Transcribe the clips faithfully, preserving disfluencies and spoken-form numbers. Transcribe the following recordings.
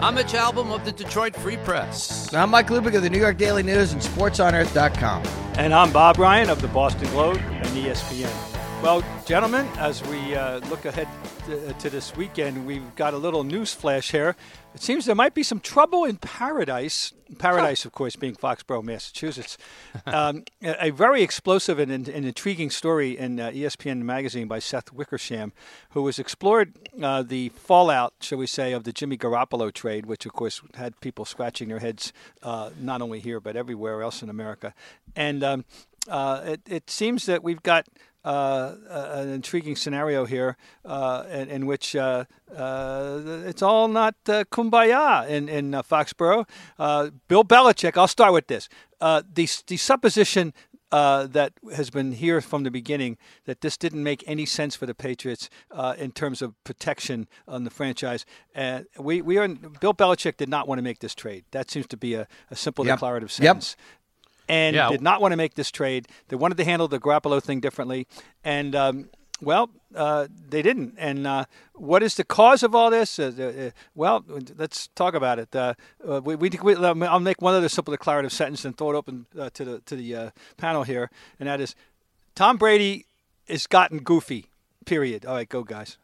I'm Mitch Albom of the Detroit Free Press. I'm Mike Lupick of the New York Daily News and sports on earth dot com. And I'm Bob Ryan of the Boston Globe and E S P N. Well, gentlemen, as we uh, look ahead to, to this weekend, we've got a little news flash here. It seems there might be some trouble in Paradise. Paradise, of course, being Foxborough, Massachusetts. Um, a, a very explosive and, and, and intriguing story in uh, E S P N magazine by Seth Wickersham, who has explored uh, the fallout, shall we say, of the Jimmy Garoppolo trade, which, of course, had people scratching their heads uh, not only here but everywhere else in America. And um, uh, it, it seems that we've got Uh, uh, an intriguing scenario here uh, in, in which uh, uh, it's all not uh, kumbaya in, in uh, Foxborough. Uh, Bill Belichick, I'll start with this. Uh, the, the supposition uh, that has been here from the beginning that this didn't make any sense for the Patriots uh, in terms of protection on the franchise. And we, we are, Bill Belichick did not want to make this trade. That seems to be a, a simple yep. declarative sentence. Yep. And yeah. did not want to make this trade. They wanted to handle the Garoppolo thing differently. And, um, well, uh, they didn't. And uh, what is the cause of all this? Uh, uh, well, let's talk about it. Uh, we, we, we, I'll make one other simple declarative sentence and throw it open uh, to the to the uh, panel here. And that is, Tom Brady has gotten goofy, period. All right, go, guys.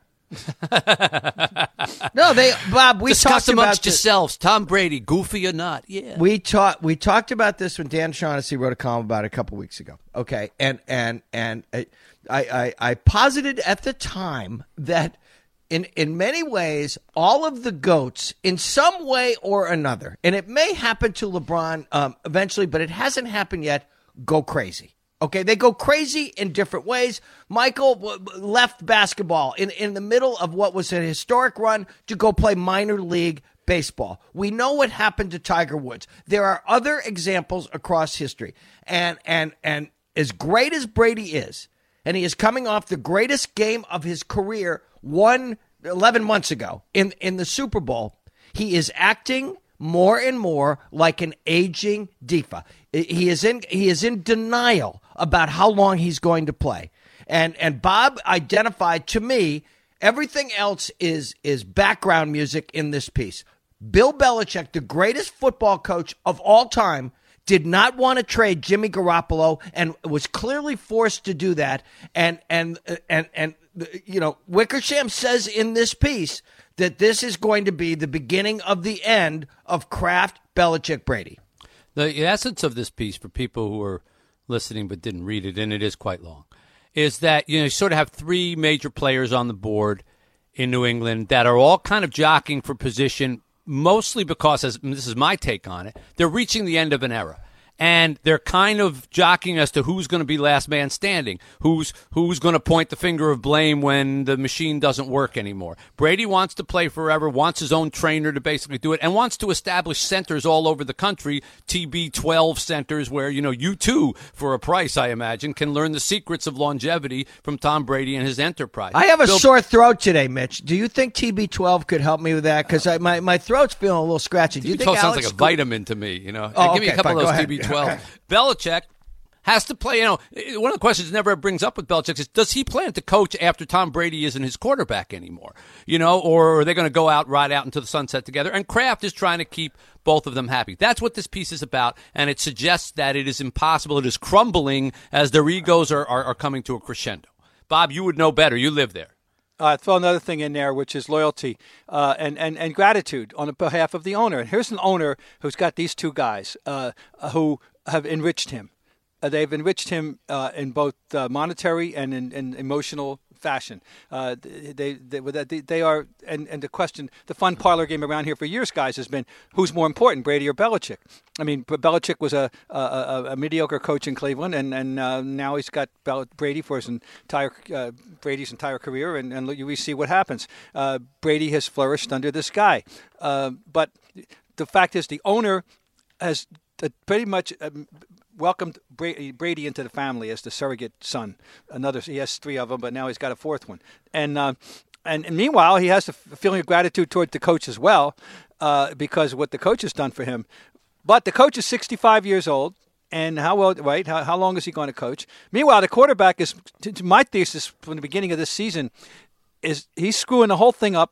No, they Bob. We Discuss talked amongst about yourselves. Tom Brady, goofy or not? Yeah. We talked. We talked about this when Dan Shaughnessy wrote a column about it a couple weeks ago. Okay, and and and I I, I posited at the time that in in many ways all of the GOATs in some way or another, and it may happen to LeBron um, eventually, but it hasn't happened yet. Go crazy. Okay, they go crazy in different ways. Michael left basketball in, in the middle of what was a historic run to go play minor league baseball. We know what happened to Tiger Woods. There are other examples across history. And and and as great as Brady is, and he is coming off the greatest game of his career one eleven months ago in, in the Super Bowl, he is acting more and more like an aging diva. He is in he is in denial about how long he's going to play. And and Bob identified to me everything else is is background music in this piece. Bill Belichick, the greatest football coach of all time, did not want to trade Jimmy Garoppolo and was clearly forced to do that. And and and and you know, Wickersham says in this piece that this is going to be the beginning of the end of Kraft, Belichick, Brady. The essence of this piece, for people who are listening but didn't read it, and it is quite long, is that you know you sort of have three major players on the board in New England that are all kind of jockeying for position, mostly because, as this is my take on it, they're reaching the end of an era. And they're kind of jockeying as to who's going to be last man standing, who's who's going to point the finger of blame when the machine doesn't work anymore. Brady wants to play forever, wants his own trainer to basically do it, and wants to establish centers all over the country, T B twelve centers where, you know, you too, for a price, I imagine, can learn the secrets of longevity from Tom Brady and his enterprise. I have a Bill- sore throat today, Mitch. Do you think T B twelve could help me with that? Because my, my throat's feeling a little scratchy. Do you T B think twelve sounds Alex like a could- vitamin to me, you know. Oh, Give me okay, a couple fine, of those go T B twelve. Okay. Belichick has to play, you know, one of the questions never brings up with Belichick is, does he plan to coach after Tom Brady isn't his quarterback anymore? You know, or are they going to go out, ride out into the sunset together? And Kraft is trying to keep both of them happy. That's what this piece is about, and it suggests that it is impossible. It is crumbling as their egos are, are, are coming to a crescendo. Bob, you would know better. You live there. Uh, throw another thing in there, which is loyalty uh, and, and, and gratitude on behalf of the owner. And here's an owner who's got these two guys uh, who have enriched him. Uh, they've enriched him uh, in both uh, monetary and in, in emotional fashion. Uh, they, they they they are, and, and the question, the fun parlor game around here for years, guys, has been who's more important, Brady or Belichick? I mean, Belichick was a a, a, a mediocre coach in Cleveland, and and uh, now he's got Bel- Brady for his entire uh, Brady's entire career, and and we see what happens. Uh, Brady has flourished under this guy, uh, but the fact is, the owner has pretty much Um, welcomed Brady into the family as the surrogate son. Another, he has three of them, but now he's got a fourth one. And uh, and, and meanwhile, he has a feeling of gratitude toward the coach as well, uh, because of what the coach has done for him. But the coach is sixty-five years old, and how well, right? How, how long is he going to coach? Meanwhile, the quarterback is, to my thesis from the beginning of this season, is he's screwing the whole thing up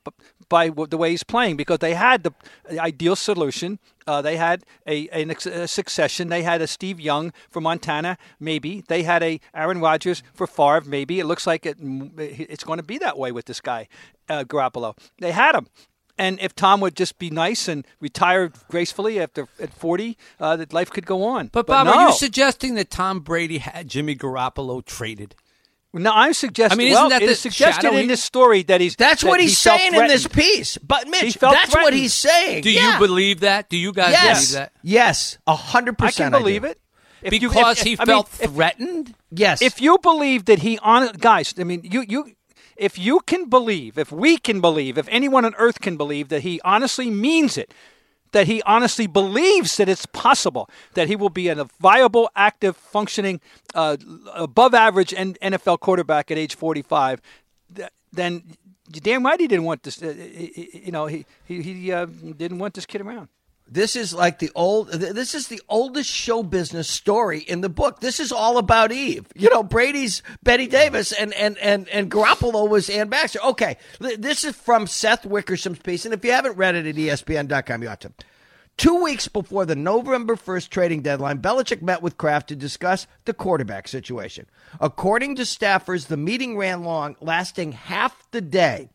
by w- the way he's playing because they had the, the ideal solution. Uh, they had a, a, a succession. They had a Steve Young for Montana, maybe. They had a Aaron Rodgers for Favre, maybe. It looks like it, it's going to be that way with this guy, uh, Garoppolo. They had him. And if Tom would just be nice and retire gracefully after at forty, uh, that life could go on. But, but Bob, no. are you suggesting that Tom Brady had Jimmy Garoppolo traded? No, I'm suggesting. I mean, isn't well, that it the is suggested shadowy- in this story that he's. That's that what he he's felt saying in this threatened. piece. But Mitch, He felt that's what threatened. he's saying. Do Yeah. you believe that? Do you guys Yes. believe that? Yes, a hundred I percent. can believe do. it. If you- Because if- he I mean, felt if- threatened? Yes. If you believe that he on guys, I mean, you you, if you can believe, if we can believe, if anyone on earth can believe that he honestly means it, that he honestly believes that it's possible that he will be a viable, active, functioning, uh, above average N F L quarterback at age forty-five, th- then you're damn right he didn't want this. Uh, you know, he he, he uh, didn't want this kid around. This is like the old. This is the oldest show business story in the book. This is all about Eve. You know, Brady's Betty Davis, and and and and Garoppolo was Ann Baxter. Okay, this is from Seth Wickersham's piece, and if you haven't read it at E S P N dot com, you ought to. Two weeks before the November first trading deadline, Belichick met with Kraft to discuss the quarterback situation. According to staffers, the meeting ran long, lasting half the day,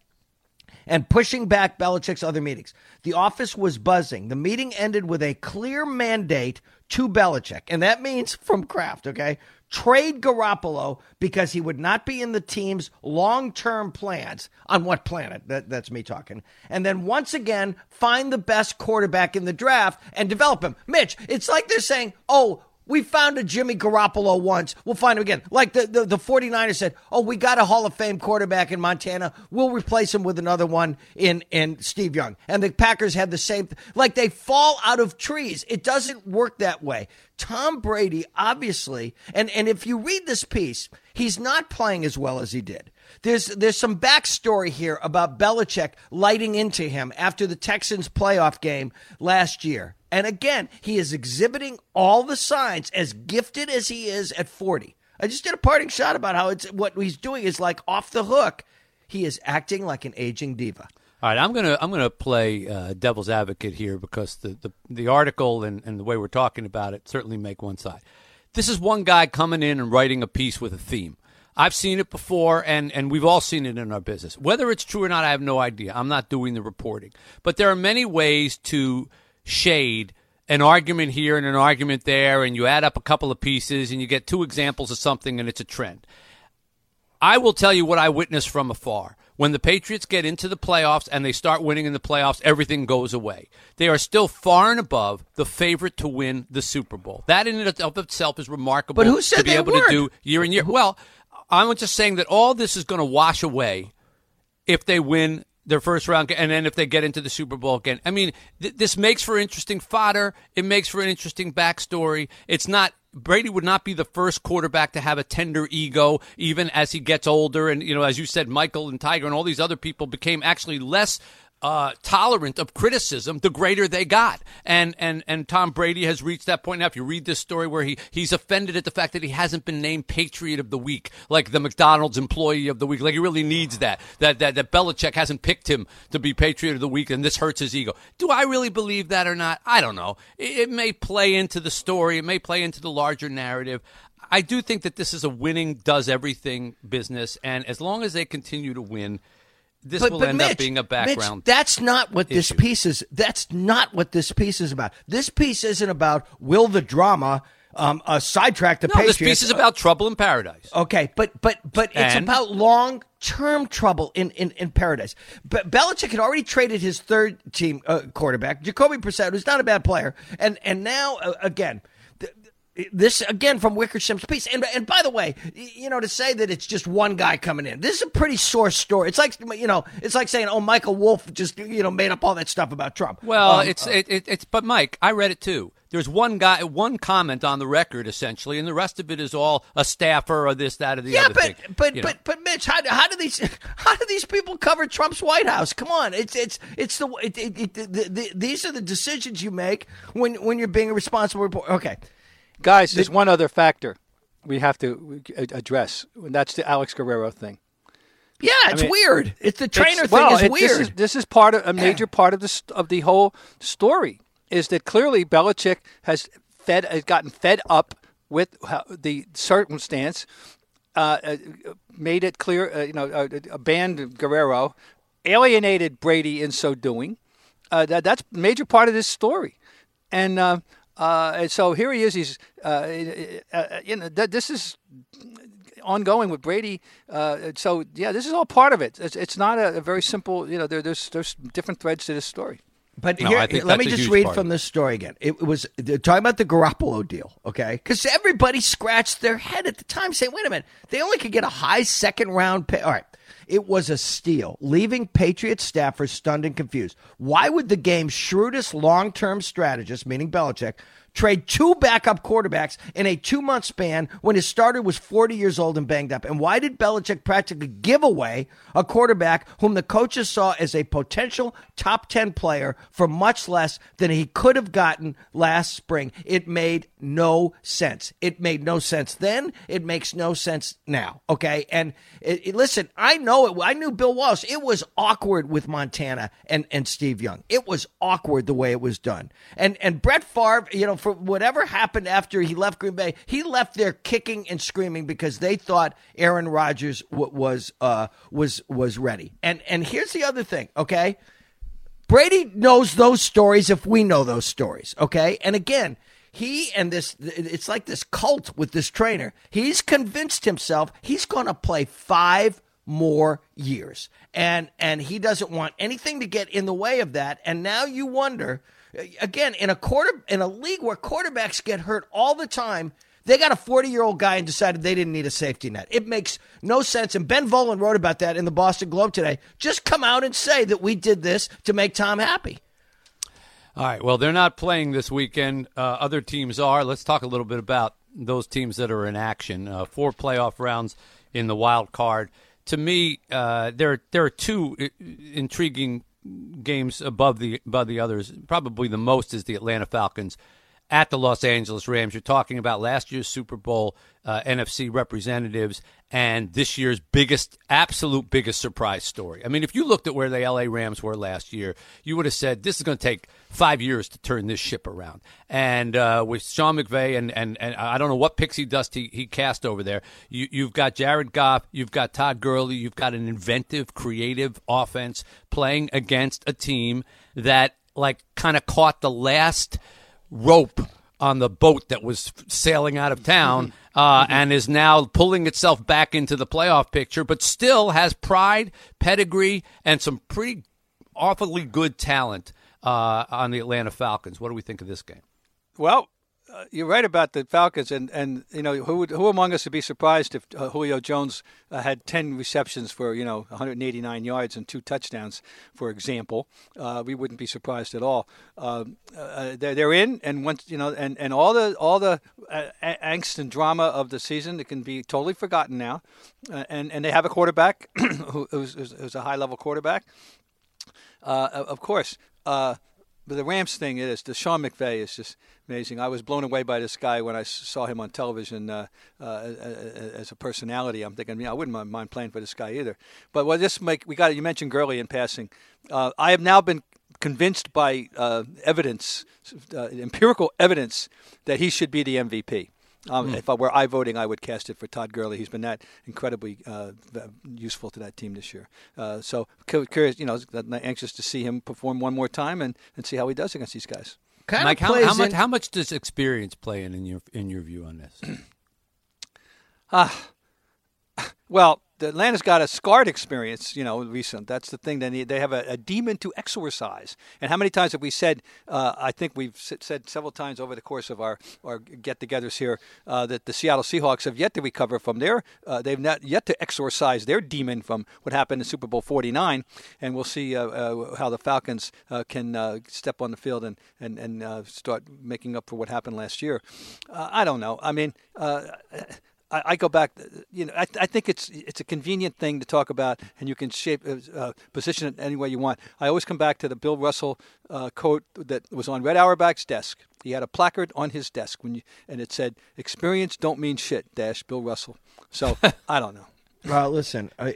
and pushing back Belichick's other meetings. The office was buzzing. The meeting ended with a clear mandate to Belichick, and that means from Kraft, okay? Trade Garoppolo because he would not be in the team's long-term plans. On what planet? That, that's me talking. And then once again, find the best quarterback in the draft and develop him. Mitch, it's like they're saying, oh, we found a Jimmy Garoppolo once. We'll find him again. Like the, the, the 49ers said, oh, we got a Hall of Fame quarterback in Montana. We'll replace him with another one in, in Steve Young. And the Packers had the same. Th- like they fall out of trees. It doesn't work that way. Tom Brady, obviously, and, and if you read this piece, he's not playing as well as he did. There's there's some backstory here about Belichick lighting into him after the Texans playoff game last year. And again, he is exhibiting all the signs, as gifted as he is at forty. I just did a parting shot about how it's what he's doing is like off the hook. He is acting like an aging diva. All right, I'm gonna I'm gonna play uh, devil's advocate here because the, the, the article and, and the way we're talking about it certainly make one side. This is one guy coming in and writing a piece with a theme. I've seen it before, and, and we've all seen it in our business. Whether it's true or not, I have no idea. I'm not doing the reporting. But there are many ways to shade an argument here and an argument there, and you add up a couple of pieces, and you get two examples of something, and it's a trend. I will tell you what I witnessed from afar. When the Patriots get into the playoffs and they start winning in the playoffs, everything goes away. They are still far and above the favorite to win the Super Bowl. That in and of itself is remarkable. But who said to be they able weren't? to do year in year. Well, I'm just saying that all this is going to wash away if they win their first round, and then if they get into the Super Bowl again. I mean, th- this makes for interesting fodder. It makes for an interesting backstory. It's not Brady would not be the first quarterback to have a tender ego, even as he gets older. And, you know, as you said, Michael and Tiger and all these other people became actually less uh, tolerant of criticism the greater they got. And, and and Tom Brady has reached that point now. If you read this story where he, he's offended at the fact that he hasn't been named Patriot of the Week, like the McDonald's Employee of the Week. Like he really needs that, that, that, that Belichick hasn't picked him to be Patriot of the Week, and this hurts his ego. Do I really believe that or not? I don't know. It, it may play into the story. It may play into the larger narrative. I do think that this is a winning does everything business, and as long as they continue to win, this But, will but end Mitch, up being a background. Mitch, that's not what this issue. piece is. That's not what this piece is about. This piece isn't about will the drama um, uh, sidetrack the no, Patriots. this piece is about trouble in paradise. Okay, but but but it's And? about long term trouble in, in, in paradise. But Belichick had already traded his third team uh, quarterback, Jacoby Brissett, who's not a bad player, and and now uh, again. Th- This, again, from Wickersham's piece. And and by the way, you know, to say that it's just one guy coming in, this is a pretty sore story. It's like, you know, it's like saying, oh, Michael Wolff just, you know, made up all that stuff about Trump. Well, Um, it's it, it, it's but Mike, I read it too. There's one guy, one comment on the record essentially, and the rest of it is all a staffer or this, that, or the Yeah, other but thing. but you know. but but Mitch, how, how do these how do these people cover Trump's White House? Come on, it's it's it's the, it, it, it, the, the these are the decisions you make when when you're being a responsible reporter. Okay. Guys, there's one other factor we have to address, and that's the Alex Guerrero thing. Yeah, it's I mean, weird. It's the trainer it's, thing well, is it, weird. This is, this is part of a major part of the of the whole story. Is that clearly Belichick has fed has gotten fed up with how, the circumstance, uh, made it clear, uh, you know, uh, banned Guerrero, alienated Brady in so doing. Uh, that that's a major part of this story, and uh, uh, and so here he is. He's uh, uh, you know th- this is ongoing with Brady. Uh, so yeah, this is all part of it. It's, it's not a, a very simple. You know, there, there's there's different threads to this story. But No, here, I think let me that's a just huge read part from of it. this story again. It was they're talking about the Garoppolo deal, okay? Because everybody scratched their head at the time saying, wait a minute, they only could get a high second round pick. All right. It was a steal, leaving Patriots staffers stunned and confused. Why would the game's shrewdest long-term strategist, meaning Belichick, trade two backup quarterbacks in a two-month span when his starter was forty years old and banged up? And why did Belichick practically give away a quarterback whom the coaches saw as a potential top ten player for much less than he could have gotten last spring? It made no sense. It made no sense then. It makes no sense now, okay? And it, it, listen, I know it. I knew Bill Walsh. It was awkward with Montana and, and Steve Young. It was awkward the way it was done. And, and Brett Favre, you know, for whatever happened after he left Green Bay, he left there kicking and screaming because they thought Aaron Rodgers w- was uh, was was ready. And and here's the other thing, okay? Brady knows those stories if we know those stories, okay? And again, he and this, it's like this cult with this trainer. He's convinced himself he's going to play five more years. And and he doesn't want anything to get in the way of that. And now you wonder, again, in a quarter in a league where quarterbacks get hurt all the time, they got a forty-year-old guy and decided they didn't need a safety net. It makes no sense. And Ben Volen wrote about that in the Boston Globe today. Just come out and say that we did this to make Tom happy. All right. Well, they're not playing this weekend. Uh, other teams are. Let's talk a little bit about those teams that are in action. Uh, four playoff rounds in the wild card. To me, uh, there there are two intriguing games above the above the others. Probably the most is the Atlanta Falcons at the Los Angeles Rams. You're talking about last year's Super Bowl uh, N F C representatives and this year's biggest, absolute biggest surprise story. I mean, if you looked at where the L A Rams were last year, you would have said this is going to take five years to turn this ship around. And uh, with Sean McVay and, and, and I don't know what pixie dust he, he cast over there, you, you've got Jared Goff, you've got Todd Gurley, you've got an inventive, creative offense playing against a team that like kind of caught the last rope on the boat that was sailing out of town uh, and is now pulling itself back into the playoff picture, but still has pride, pedigree, and some pretty awfully good talent uh, on the Atlanta Falcons. What do we think of this game? Well, uh, you're right about the Falcons, and, and you know who would, who among us would be surprised if uh, Julio Jones uh, had ten receptions for you know one hundred eighty-nine yards and two touchdowns, for example. Uh, we wouldn't be surprised at all. Um, uh, they're, they're in, and once you know, and, and all the all the uh, angst and drama of the season, it can be totally forgotten now. Uh, and and they have a quarterback who, who's, who's a high level quarterback. Uh, of course. Uh, But the Rams thing is, the Sean McVay is just amazing. I was blown away by this guy when I saw him on television uh, uh, as a personality. I'm thinking, yeah, I wouldn't mind playing for this guy either. But what this make we got you mentioned Gurley in passing. Uh, I have now been convinced by uh, evidence, uh, empirical evidence, that he should be the M V P. Um, mm. If I were I voting, I would cast it for Todd Gurley. He's been that incredibly uh, useful to that team this year. Uh, so curious, you know, anxious to see him perform one more time and, and see how he does against these guys. Kind Mike, of how, plays how much in- how much does experience play in in your in your view on this? Ah, uh, well. Atlanta's got a scarred experience, you know, recent. That's the thing. They need, they have a, a demon to exorcise. And how many times have we said, uh, I think we've said several times over the course of our, our get-togethers here, uh, that the Seattle Seahawks have yet to recover from their, uh, they've not yet to exorcise their demon from what happened in Super Bowl forty-nine. And we'll see uh, uh, how the Falcons uh, can uh, step on the field and, and, and uh, start making up for what happened last year. Uh, I don't know. I mean, uh, I go back, you know, I, I think it's it's a convenient thing to talk about, and you can shape, uh, position it any way you want. I always come back to the Bill Russell uh, quote that was on Red Auerbach's desk. He had a placard on his desk, when you, and it said, "Experience don't mean shit, dash Bill Russell." So, I don't know. Well, listen, I,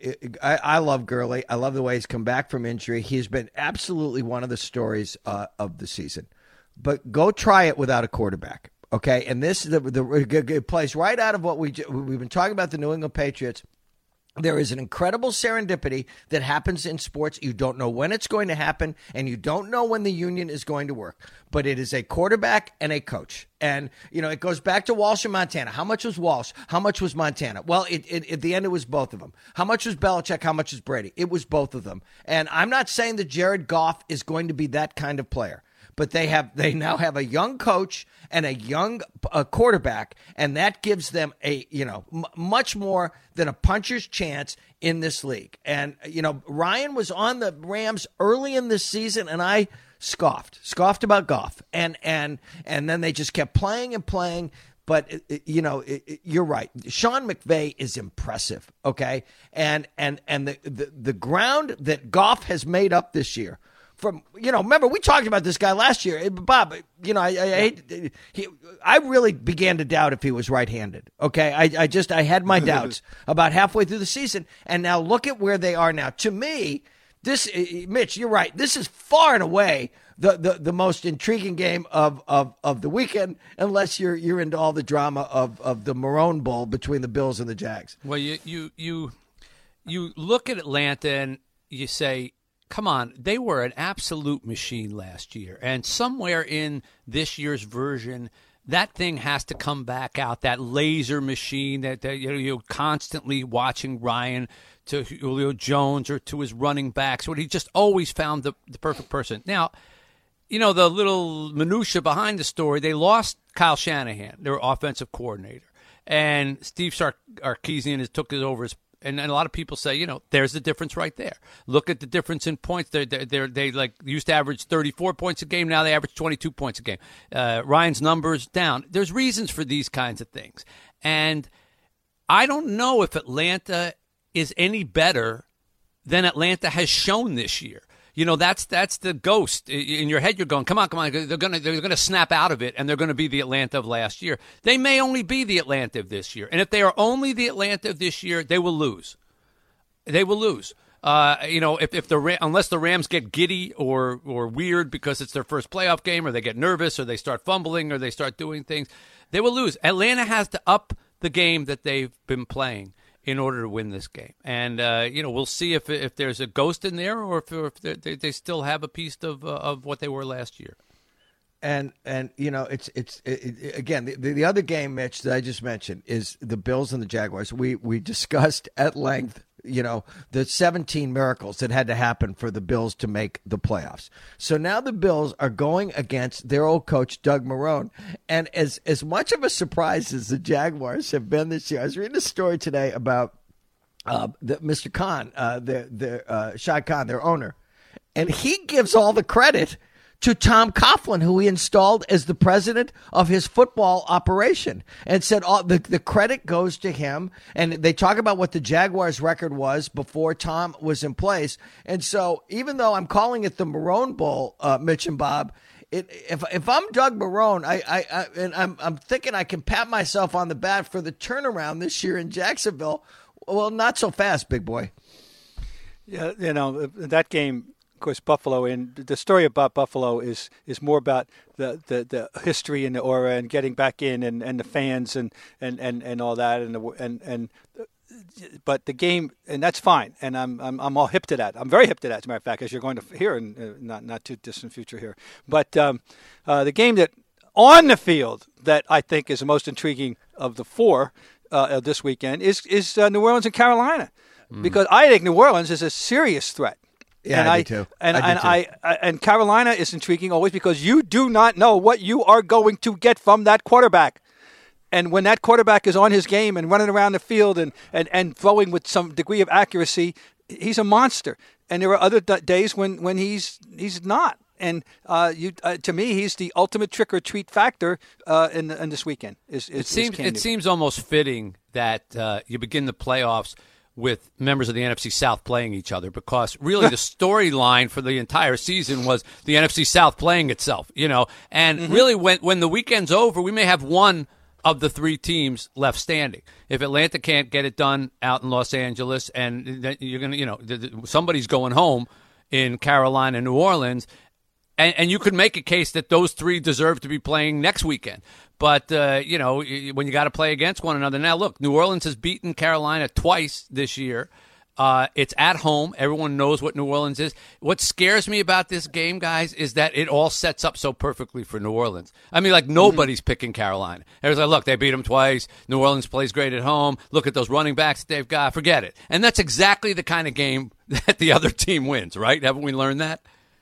I, I love Gurley. I love the way he's come back from injury. He's been absolutely one of the stories uh, of the season. But go try it without a quarterback, okay? And this the, the it plays right out of what we we've been talking about the New England Patriots. There is an incredible serendipity that happens in sports. You don't know when it's going to happen, and you don't know when the union is going to work. But it is a quarterback and a coach. And, you know, it goes back to Walsh and Montana. How much was Walsh? How much was Montana? Well, it, it, at the end, it was both of them. How much was Belichick? How much was Brady? It was both of them. And I'm not saying that Jared Goff is going to be that kind of player. But they have they now have a young coach and a young uh, quarterback, and that gives them a you know m- much more than a puncher's chance in this league. And you know Ryan was on the Rams early in this season, and I scoffed scoffed about Goff, and and and then they just kept playing and playing. But it, it, you know it, it, you're right. Sean McVay is impressive, okay, and and and the, the the ground that Goff has made up this year. From you know, remember we talked about this guy last year, Bob. You know, I, I, I hate. He, I really began to doubt if he was right-handed. Okay, I, I just I had my doubts about halfway through the season, and now look at where they are now. To me, this, Mitch, you're right. This is far and away the, the, the most intriguing game of, of, of the weekend, unless you're you're into all the drama of, of the Marrone Bowl between the Bills and the Jags. Well, you you you you look at Atlanta and you say, come on, they were an absolute machine last year. And somewhere in this year's version, that thing has to come back out, that laser machine that, that you know, you're constantly watching Ryan to Julio Jones or to his running backs, where he just always found the, the perfect person. Now, you know, the little minutia behind the story, they lost Kyle Shanahan, their offensive coordinator. And Steve Sarkisian has took it over as And, and a lot of people say, you know, there's the difference right there. Look at the difference in points. They're, they're, they're, they like used to average thirty-four points a game. Now they average twenty-two points a game. Uh, Ryan's numbers down. There's reasons for these kinds of things. And I don't know if Atlanta is any better than Atlanta has shown this year. You know, that's that's the ghost in your head. You're going, come on, come on. They're gonna they're gonna snap out of it, and they're gonna be the Atlanta of last year. They may only be the Atlanta of this year, and if they are only the Atlanta of this year, they will lose. They will lose. Uh, you know, if if the unless the Rams get giddy or or weird because it's their first playoff game, or they get nervous, or they start fumbling, or they start doing things, they will lose. Atlanta has to up the game that they've been playing in order to win this game. And, uh, you know, we'll see if if there's a ghost in there or if, if they, they still have a piece of uh, of what they were last year. And, and you know, it's, it's it, it, again, the, the other game, Mitch, that I just mentioned is the Bills and the Jaguars. We, we discussed at length, you know, the seventeen miracles that had to happen for the Bills to make the playoffs. So now the Bills are going against their old coach, Doug Marrone. And as, as much of a surprise as the Jaguars have been this year, I was reading a story today about uh, the, Mister Khan, uh, the, the, uh, Shad Khan, their owner. And he gives all the credit to Tom Coughlin, who he installed as the president of his football operation, and said all the, the credit goes to him. And they talk about what the Jaguars' record was before Tom was in place. And so even though I'm calling it the Marrone Bowl, uh, Mitch and Bob, it, if if I'm Doug Marrone, I, I, I and I'm I'm thinking I can pat myself on the back for the turnaround this year in Jacksonville. Well, not so fast, big boy. Yeah, you know, that game, of course, Buffalo, and the story about Buffalo is is more about the, the, the history and the aura and getting back in and, and the fans and, and, and, and all that and the, and and but the game, and that's fine, and I'm I'm I'm all hip to that. I'm very hip to that, as a matter of fact, as you're going to hear in uh, not not too distant future here. But um, uh, the game that on the field that I think is the most intriguing of the four uh, this weekend is is uh, New Orleans and Carolina, mm. because I think New Orleans is a serious threat. Yeah, and I, I do too. And, I do and too. I, I and Carolina is intriguing always because you do not know what you are going to get from that quarterback. And when that quarterback is on his game and running around the field and, and, and throwing with some degree of accuracy, he's a monster. And there are other d- days when, when he's he's not. And uh, you, uh, to me, he's the ultimate trick or treat factor uh, in, in this weekend. Is, is, it seems is it seems almost fitting that uh, you begin the playoffs with members of the N F C South playing each other, because really the storyline for the entire season was the N F C South playing itself, you know. And mm-hmm. really, when when the weekend's over, we may have one of the three teams left standing. If Atlanta can't get it done out in Los Angeles, and you're gonna, you know, somebody's going home in Carolina, New Orleans, and, and you could make a case that those three deserve to be playing next weekend. But uh, you know, when you got to play against one another, now look, New Orleans has beaten Carolina twice this year. Uh, it's at home. Everyone knows what New Orleans is. What scares me about this game, guys, is that it all sets up so perfectly for New Orleans. I mean, like, nobody's mm-hmm. picking Carolina. Everyone's like, look, they beat them twice. New Orleans plays great at home. Look at those running backs that they've got. Forget it. And that's exactly the kind of game that the other team wins, right? Haven't we learned that?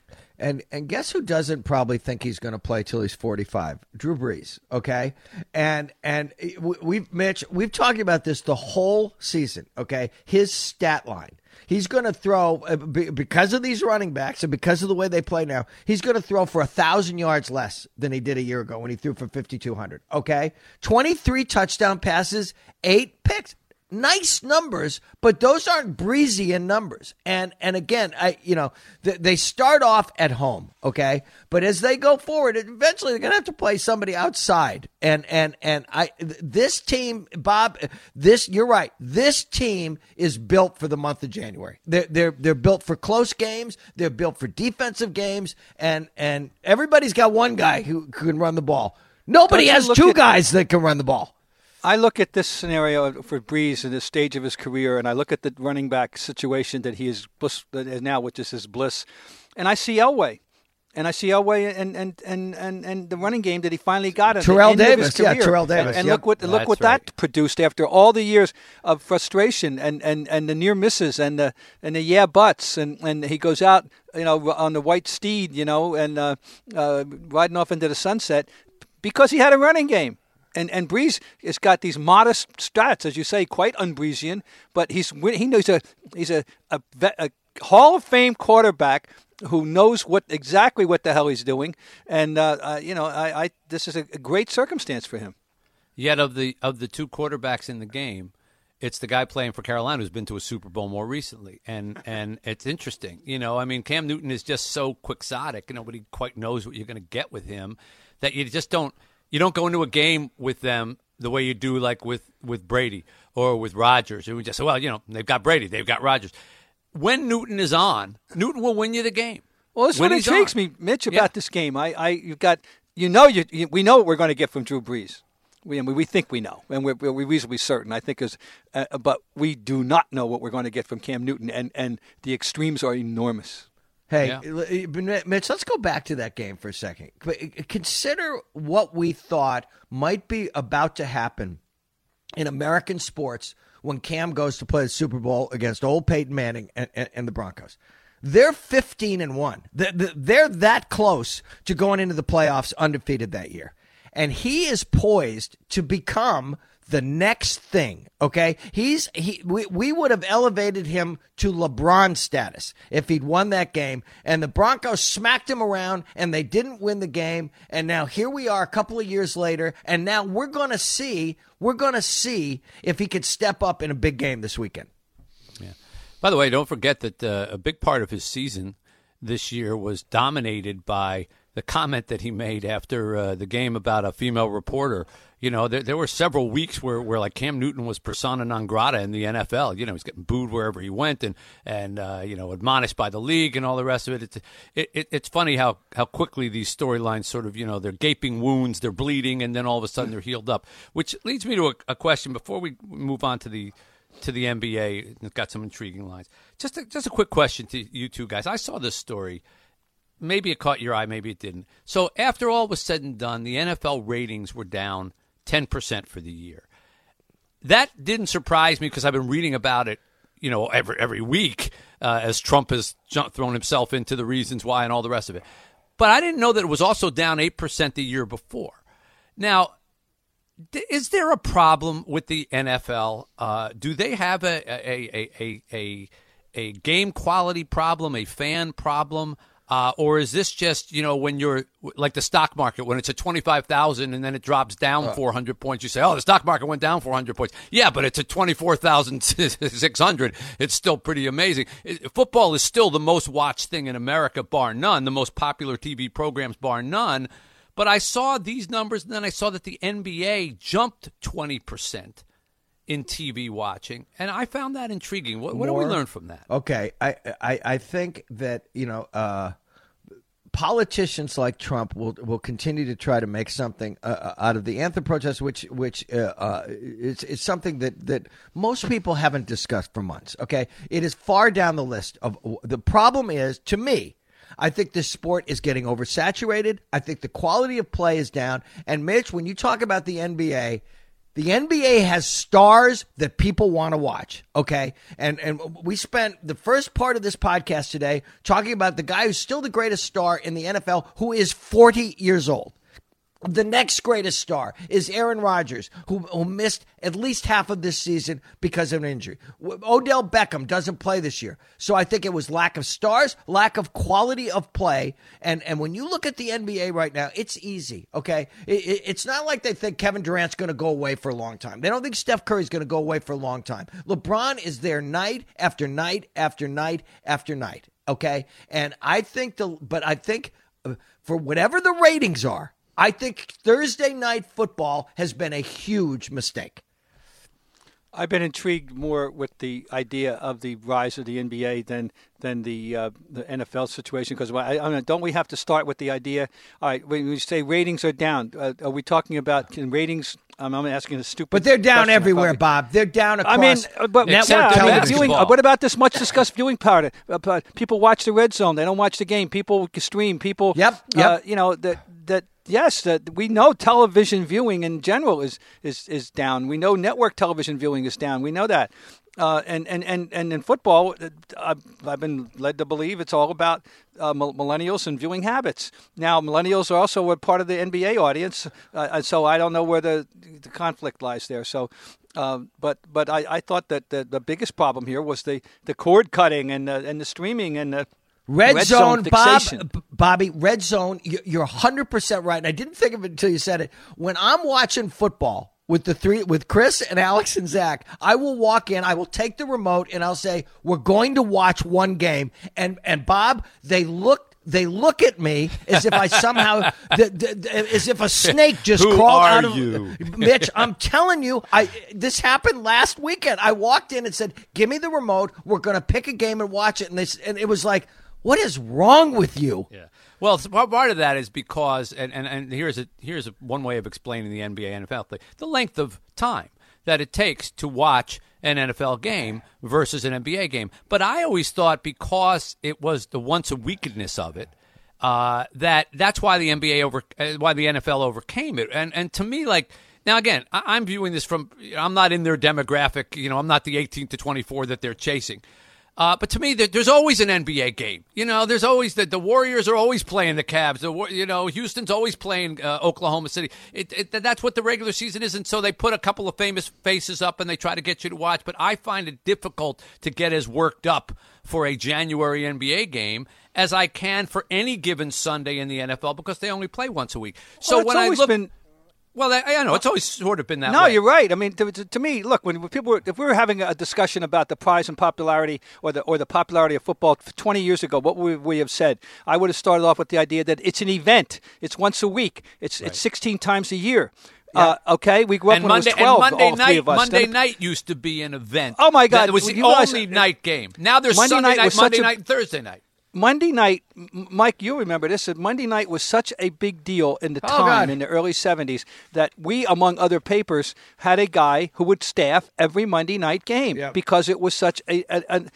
And and guess who doesn't probably think he's going to play till he's forty-five? Drew Brees, okay? And and we've Mitch, we've talked about this the whole season, okay? His stat line. He's going to throw, because of these running backs and because of the way they play now, he's going to throw for one thousand yards less than he did a year ago when he threw for fifty-two hundred, okay? twenty-three touchdown passes, eight picks. Nice numbers, but those aren't Breesian numbers. And and again, I you know th- they start off at home, okay, but as they go forward, eventually they're gonna have to play somebody outside. And and and I this team, Bob, this you're right. This team is built for the month of January. They're they're they're built for close games. They're built for defensive games. And and everybody's got one guy who can run the ball. Nobody has two at- guys that can run the ball. I look at this scenario for Brees in this stage of his career, and I look at the running back situation that he is bliss, that is now, which is his bliss, and I see Elway, and I see Elway and and, and, and, and the running game that he finally got. Terrell Davis, yeah, Terrell Davis, and, and yep. look what look That's what right. that produced after all the years of frustration and, and, and the near misses and the and the yeah buts, and, and he goes out, you know, on the white steed, you know, and uh, uh, riding off into the sunset because he had a running game. And and Brees has got these modest stats, as you say, quite un-Breesian, but he's he knows a he's a, a, a Hall of Fame quarterback who knows what exactly what the hell he's doing, and uh, uh, you know I, I this is a, a great circumstance for him. Yet of the of the two quarterbacks in the game, it's the guy playing for Carolina who's been to a Super Bowl more recently, and and it's interesting. You know, I mean, Cam Newton is just so quixotic, and nobody quite knows what you're going to get with him that you just don't. You don't go into a game with them the way you do like with, with Brady or with Rodgers. And we just say, well, you know, they've got Brady, they've got Rodgers. When Newton is on, Newton will win you the game. Well, this is when what intrigues me, Mitch, about yeah. this game. I, I, you've got, you know, you, you, we know what we're going to get from Drew Brees. We, we think we know, and we're, we're reasonably certain. I think is, uh, but we do not know what we're going to get from Cam Newton, and, and the extremes are enormous. Hey, yeah. Mitch, let's go back to that game for a second. Consider what we thought might be about to happen in American sports when Cam goes to play the Super Bowl against old Peyton Manning and, and, and the Broncos. They're fifteen and one. They're that close to going into the playoffs undefeated that year. And he is poised to become the next thing, okay? He's he. We, we would have elevated him to LeBron status if he'd won that game. And the Broncos smacked him around, and they didn't win the game. And now here we are, a couple of years later, and now we're going to see. We're going to see if he could step up in a big game this weekend. Yeah. By the way, don't forget that uh, a big part of his season this year was dominated by the comment that he made after uh, the game about a female reporter. You know, there, there were several weeks where, where like Cam Newton was persona non grata in the N F L. You know, he's getting booed wherever he went and, and uh, you know, admonished by the league and all the rest of it. It's, it, it, it's funny how, how quickly these storylines sort of, you know, they're gaping wounds, they're bleeding, and then all of a sudden they're healed up. Which leads me to a, a question before we move on to the to the N B A. It's got some intriguing lines. Just a, just a quick question to you two guys. I saw this story. Maybe it caught your eye, maybe it didn't. So after all was said and done, the N F L ratings were down ten percent for the year. That didn't surprise me because I've been reading about it, you know, every every week uh, as Trump has jumped, thrown himself into the reasons why and all the rest of it. But I didn't know that it was also down eight percent the year before. Now, is there a problem with the N F L? Uh, do they have a a, a, a, a, a game quality problem, a fan problem? Uh, or is this just, you know, when you're like the stock market, when it's at twenty-five thousand and then it drops down four hundred points, you say, oh, the stock market went down four hundred points. Yeah, but it's at twenty-four thousand six hundred. It's still pretty amazing. It, football is still the most watched thing in America, bar none, the most popular T V programs, bar none. But I saw these numbers, and then I saw that the N B A jumped twenty percent in T V watching, and I found that intriguing. What, what do we learn from that? Okay, I, I, I think that, you know, uh, politicians like Trump will will continue to try to make something uh, out of the anthem protest, which which uh, uh, is, is something that, that most people haven't discussed for months. Okay, it is far down the list of the problem. Is to me, I think this sport is getting oversaturated. I think the quality of play is down. And Mitch, when you talk about the N B A. The N B A has stars that people want to watch, okay? And and we spent the first part of this podcast today talking about the guy who's still the greatest star in the N F L, who is forty years old. The next greatest star is Aaron Rodgers, who, who missed at least half of this season because of an injury. Odell Beckham doesn't play this year. So I think it was lack of stars, lack of quality of play. And and when you look at the N B A right now, it's easy, okay? It, it, it's not like they think Kevin Durant's going to go away for a long time. They don't think Steph Curry's going to go away for a long time. LeBron is there night after night after night after night, okay? And I think, the but I think for whatever the ratings are, I think Thursday night football has been a huge mistake. I've been intrigued more with the idea of the rise of the N B A than than the uh, the N F L situation, because I, I mean, don't we have to start with the idea? All right, when we say ratings are down, uh, are we talking about can ratings? Um, I'm asking a stupid. But they're down question. everywhere, Bob. They're down across. I mean, but network yeah, I mean, television. viewing, uh, what about this much discussed viewing power? Uh, people watch the red zone; they don't watch the game. People stream. People. Yep. Yep. Uh, you know that that. Yes, that we know television viewing in general is, is, is down. We know network television viewing is down. We know that. Uh, and, and, and, and in football, I've, I've been led to believe it's all about uh, millennials and viewing habits. Now, millennials are also a part of the N B A audience, uh, and so I don't know where the, the conflict lies there. So, uh, but but I, I thought that the, the biggest problem here was the, the cord cutting and the, and the streaming and the Red, red zone, zone Bob, fixation. Bobby, red zone, you're one hundred percent right. And I didn't think of it until you said it. When I'm watching football with the three, with Chris and Alex and Zach, I will walk in, I will take the remote, and I'll say, we're going to watch one game. And, and Bob, they look, they look at me as if I somehow, the, the, as if a snake just Who crawled are out of you? Mitch, I'm telling you, I this happened last weekend. I walked in and said, give me the remote. We're going to pick a game and watch it. And, they, and it was like, what is wrong with you? Yeah. Well, part of that is because, and, and, and here's a here's a, one way of explaining the N B A N F L thing: the length of time that it takes to watch an N F L game versus an N B A game. But I always thought, because it was the once a weekness of it, uh, that that's why the N B A over uh, why the N F L overcame it. And and to me, like. Now, again, I, I'm viewing this from, I'm not in their demographic, you know, I'm not the eighteen to twenty-four that they're chasing. Uh, but to me, there, there's always an N B A game. You know, there's always the, the Warriors are always playing the Cavs. The, you know, Houston's always playing uh, Oklahoma City. It, it, that's what the regular season is. And so they put a couple of famous faces up and they try to get you to watch. But I find it difficult to get as worked up for a January N B A game as I can for any given Sunday in the N F L, because they only play once a week. So well, when I look. Been- Well, I, I know it's always sort of been that no, way. No, you're right. I mean, to, to, to me, look, when people were, if we were having a discussion about the prize and popularity or the or the popularity of football twenty years ago, what would we have said? I would have started off with the idea that it's an event. It's once a week. It's right. It's sixteen times a year. Yeah. Uh, okay, we grew up and when Monday, it was twelve. And Monday all night, three of us. Monday then, night used to be an event. Oh my God, it was the you guys, only night game. Now there's Monday Sunday night, night, was Monday such a, night, and Thursday night. Monday night, Mike, you remember this, that Monday night was such a big deal in the oh, time, God. in the early seventies, that we, among other papers, had a guy who would staff every Monday night game yep. because it was such a a, a,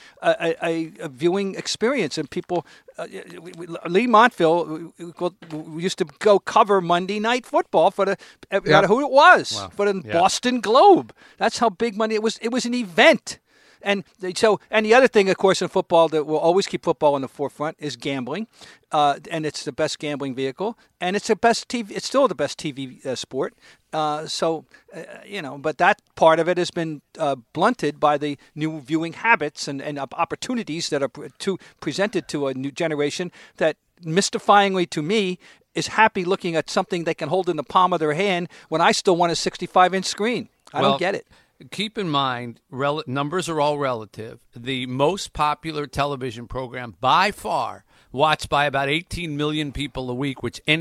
a, a viewing experience. And people, uh, Lee Montville we used to go cover Monday night football for the, no matter who it was, wow. for the yeah. Boston Globe. That's how big Monday, it was, it was an event. And so, and the other thing, of course, in football that will always keep football in the forefront is gambling, uh, and it's the best gambling vehicle, and it's the best T V. It's still the best T V uh, sport. Uh, so, uh, you know, but that part of it has been uh, blunted by the new viewing habits and, and opportunities that are pre- to, presented to a new generation that, mystifyingly to me, is happy looking at something they can hold in the palm of their hand when I still want a sixty-five inch screen. I well, don't get it. Keep in mind, rel- numbers are all relative. The most popular television program by far, watched by about eighteen million people a week, which any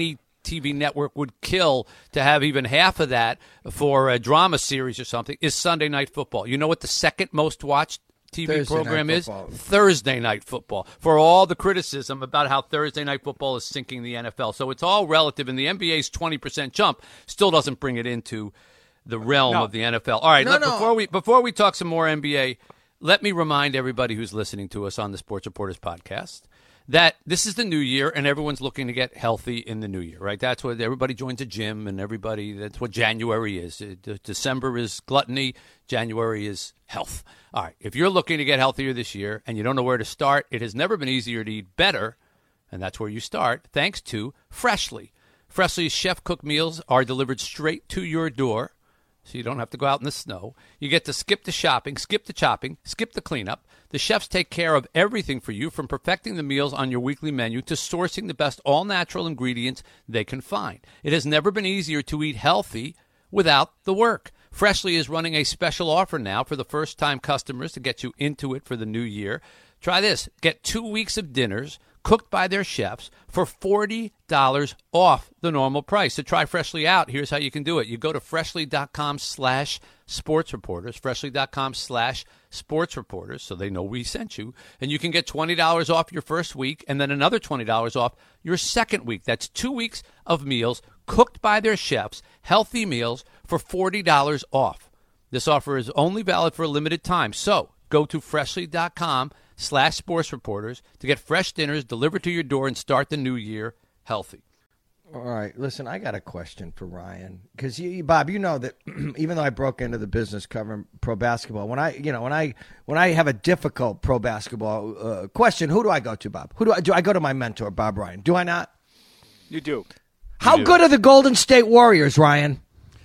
T V network would kill to have even half of that for a drama series or something, is Sunday Night Football. You know what the second most watched T V Thursday program Night is? Football. Thursday Night Football. For all the criticism about how Thursday Night Football is sinking the N F L. So it's all relative, and the N B A's twenty percent jump still doesn't bring it into the realm No. of the N F L. All right, No, let, no. before we before we talk some more N B A, let me remind everybody who's listening to us on the Sports Reporters podcast that this is the new year and everyone's looking to get healthy in the new year, right? That's what everybody joins a gym and everybody, that's what January is. Uh, De- December is gluttony, January is health. All right, if you're looking to get healthier this year and you don't know where to start, it has never been easier to eat better, and that's where you start, thanks to Freshly. Freshly's chef-cooked meals are delivered straight to your door, so you don't have to go out in the snow. You get to skip the shopping, skip the chopping, skip the cleanup. The chefs take care of everything for you, from perfecting the meals on your weekly menu to sourcing the best all-natural ingredients they can find. It has never been easier to eat healthy without the work. Freshly is running a special offer now for the first-time customers to get you into it for the new year. Try this. Get two weeks of dinners cooked by their chefs for forty dollars off the normal price. To try Freshly out, here's how you can do it. You go to freshly.com slash sports reporters, freshly.com slash sports reporters, so they know we sent you, and you can get twenty dollars off your first week and then another twenty dollars off your second week. That's two weeks of meals cooked by their chefs, healthy meals for forty dollars off. This offer is only valid for a limited time, so go to freshly.com slash sports reporters to get fresh dinners delivered to your door and start the new year healthy. All right, listen, I got a question for Ryan, because you, Bob, you know that even though I broke into the business covering pro basketball, when I, you know, when I when I have a difficult pro basketball uh, question, who do I go to, Bob? Who do I do? I go to my mentor, Bob Ryan. Do I not? You do. How do. good are the Golden State Warriors, Ryan?